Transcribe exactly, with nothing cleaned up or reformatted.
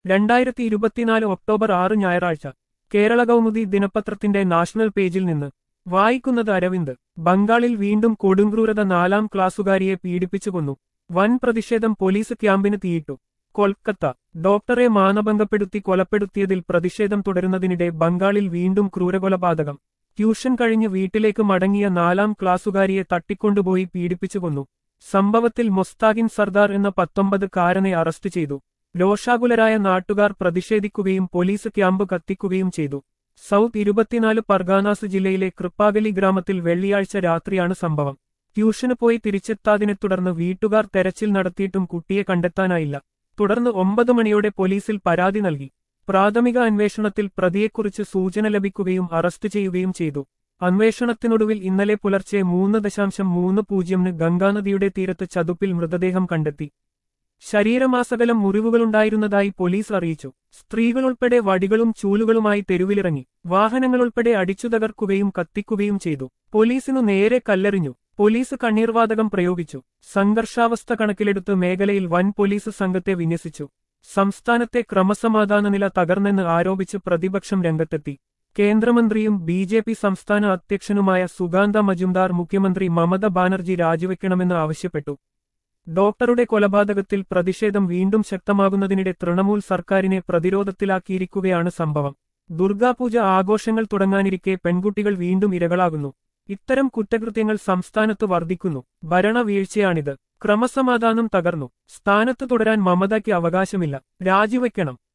രണ്ടായിരത്തി ഇരുപത്തിനാല് ഒക്ടോബർ ആറ് ഞായറാഴ്ച കേരള കൗമുദി ദിനപത്രത്തിന്റെ നാഷണൽ പേജിൽ നിന്ന് വായിക്കുന്നത് അരവിന്ദ്. ബംഗാളിൽ വീണ്ടും കൊടുംക്രൂരത, നാലാം ക്ലാസുകാരിയെ പീഡിപ്പിച്ചു കൊന്നു. വൻ പ്രതിഷേധം, പോലീസ് ക്യാമ്പിന് തീയിട്ടു. കൊൽക്കത്ത. ഡോക്ടറെ മാനഭംഗപ്പെടുത്തി കൊലപ്പെടുത്തിയതിൽ പ്രതിഷേധം തുടരുന്നതിനിടെ ബംഗാളിൽ വീണ്ടും ക്രൂരകൊലപാതകം. ട്യൂഷൻ കഴിഞ്ഞ് വീട്ടിലേക്ക് മടങ്ങിയ നാലാം ക്ലാസുകാരിയെ തട്ടിക്കൊണ്ടുപോയി പീഡിപ്പിച്ചു കൊന്നു. സംഭവത്തിൽ മൊസ്താഖിൻ സർദാർ എന്ന പത്തൊമ്പത് കാരനെ അറസ്റ്റ് ചെയ്തു. രോഷാകുലരായ നാട്ടുകാർ പ്രതിഷേധിക്കുകയും പോലീസ് ക്യാമ്പ് കത്തിക്കുകയും ചെയ്തു. സൗത്ത് ഇരുപത്തിനാല് പർഗാനാസ് ജില്ലയിലെ കൃപ്പാഗലി ഗ്രാമത്തിൽ വെള്ളിയാഴ്ച രാത്രിയാണ് സംഭവം. ട്യൂഷന് പോയി തിരിച്ചെത്താതിനെ തുടർന്ന് വീട്ടുകാർ തെരച്ചിൽ നടത്തിയിട്ടും കുട്ടിയെ കണ്ടെത്താനായില്ല. തുടർന്ന് ഒമ്പത് മണിയോടെ പോലീസിൽ പരാതി നൽകി. പ്രാഥമിക അന്വേഷണത്തിൽ പ്രതിയെക്കുറിച്ച് സൂചന ലഭിക്കുകയും അറസ്റ്റ് ചെയ്യുകയും ചെയ്തു. അന്വേഷണത്തിനൊടുവിൽ ഇന്നലെ പുലർച്ചെ മൂന്ന് ദശാംശം മൂന്ന് പൂജ്യമിന് ഗംഗാനദിയുടെ തീരത്ത് ചതുപ്പിൽ മൃതദേഹം കണ്ടെത്തി. ശരീരമാസകലം മുറിവുകളുണ്ടായിരുന്നതായി പോലീസ് അറിയിച്ചു. സ്ത്രീകളുൾപ്പെടെ വടികളും ചൂലുകളുമായി തെരുവിലിറങ്ങി. വാഹനങ്ങളുൾപ്പെടെ അടിച്ചു തകർക്കുകയും കത്തിക്കുകയും ചെയ്തു. പോലീസിനു നേരെ കല്ലെറിഞ്ഞു. പോലീസ് കണ്ണീർവാതകം പ്രയോഗിച്ചു. സംഘർഷാവസ്ഥ കണക്കിലെടുത്ത് മേഖലയിൽ വൻ പോലീസ് സംഘത്തെ വിന്യസിച്ചു. സംസ്ഥാനത്തെ ക്രമസമാധാന നില തകർന്നെന്ന് ആരോപിച്ച് പ്രതിപക്ഷം രംഗത്തെത്തി. കേന്ദ്രമന്ത്രിയും ബി ജെ പി സംസ്ഥാന അധ്യക്ഷനുമായ സുഗാന്ത മജുംദാർ മുഖ്യമന്ത്രി മമത ബാനർജി രാജിവെക്കണമെന്ന് ആവശ്യപ്പെട്ടു. ഡോക്ടറുടെ കൊലപാതകത്തിൽ പ്രതിഷേധം വീണ്ടും ശക്തമാകുന്നതിനിടെ തൃണമൂൽ സർക്കാരിനെ പ്രതിരോധത്തിലാക്കിയിരിക്കുകയാണ് സംഭവം. ദുർഗാപൂജ ആഘോഷങ്ങൾ തുടങ്ങാനിരിക്കെ പെൺകുട്ടികൾ വീണ്ടും ഇരകളാകുന്നു. ഇത്തരം കുറ്റകൃത്യങ്ങൾ സംസ്ഥാനത്ത് വർദ്ധിക്കുന്നു. ഭരണവീഴ്ചയാണിത്. ക്രമസമാധാനം തകർന്നു. സ്ഥാനത്ത് തുടരാൻ മമതയ്ക്ക് അവകാശമില്ല. രാജിവെക്കണം.